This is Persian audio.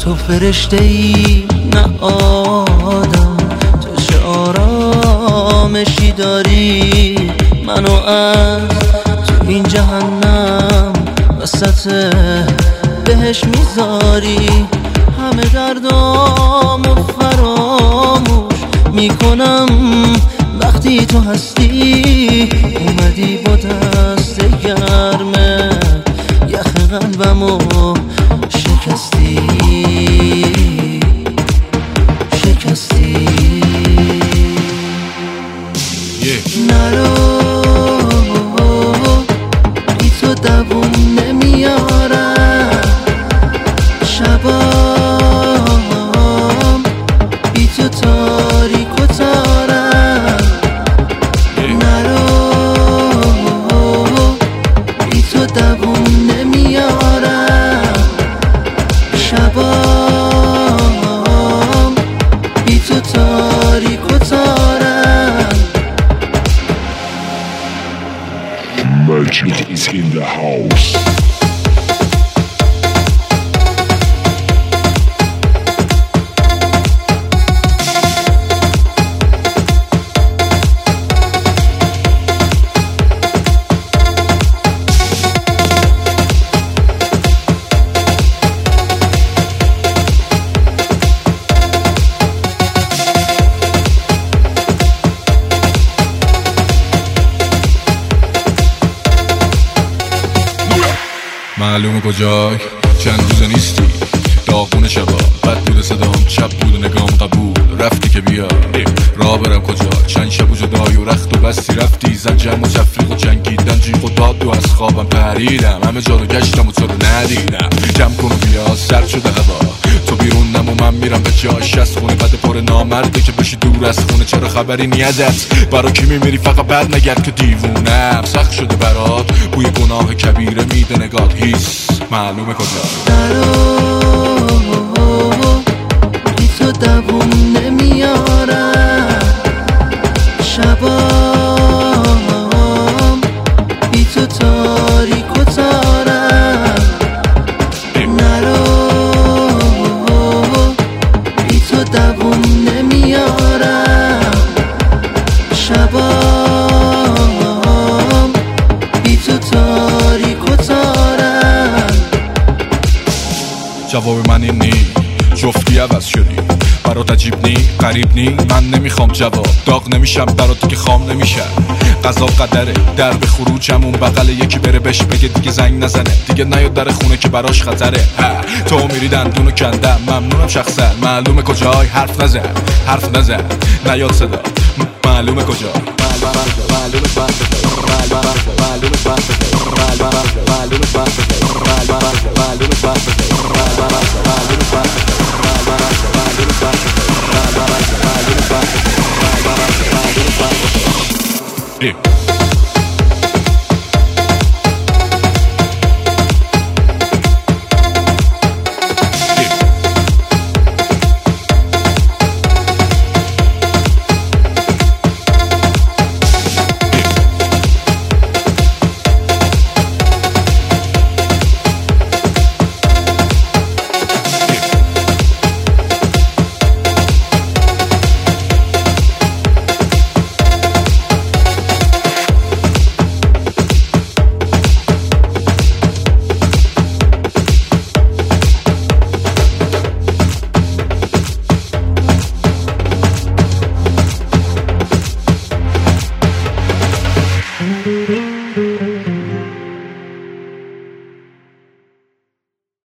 تو فرشته‌ای نه آدم، تو چه آرامشی داری منو از تو این جهنم وسط بهش میذاری. همه دردامو فراموش میکنم وقتی تو هستی. اومدی با دست گرمه یخ قلبمو شکستی شکستی. نرو بی تو دووم نمیارم، شبام بی تو تاریک و تارم. نرو بی تو دووم نمیارم، شبام بی تو تاریک و تارم. Merchant is in the house. معلومه کجای چند روزه نیستی، داغون شبا بد بود صدام، چپ بود نگام قبول رفتی که بیا راه برم کجا. چند شب و جدای و رخت و بستی رفتی، زن جمع و تفریق و جنگیدن جیغ و داد و از خوابم پریدم، همه جا رو گشتم و تو رو ندیدم. جمع کن و بیا سرد شده هوا، تو بیرونم و من میرم به جاش از خونه بده پر نامرده که بشی دور از خونه. چرا خبری نیازت برا کی میمیری فقط بر نگرد که دیوونم سخت شده برات، بوی گناه کبیره میده نگات هیس معلومه کجا. بی تو دووم نمیارم، شبام بی تو تاریک و تارم. نرو بی تو دووم نمیارم، شبام بی تو تاریک و تارم. جواب من این نی جفتی عوض شدی، برات عجیب نی غریب نی، من نمیخوام جواب داغ نمیشم برات که خام نمیشم. قضا قدره در به خروجم اون بغل یکی بره بهش بگه دیگه زنگ نزنه، دیگه نیاد در خونه که براش خطره. تو میری دندونو کندم ممنونم شخصا، معلومه کجای حرف نزن نیاد صدا، معلومه کجا معلومه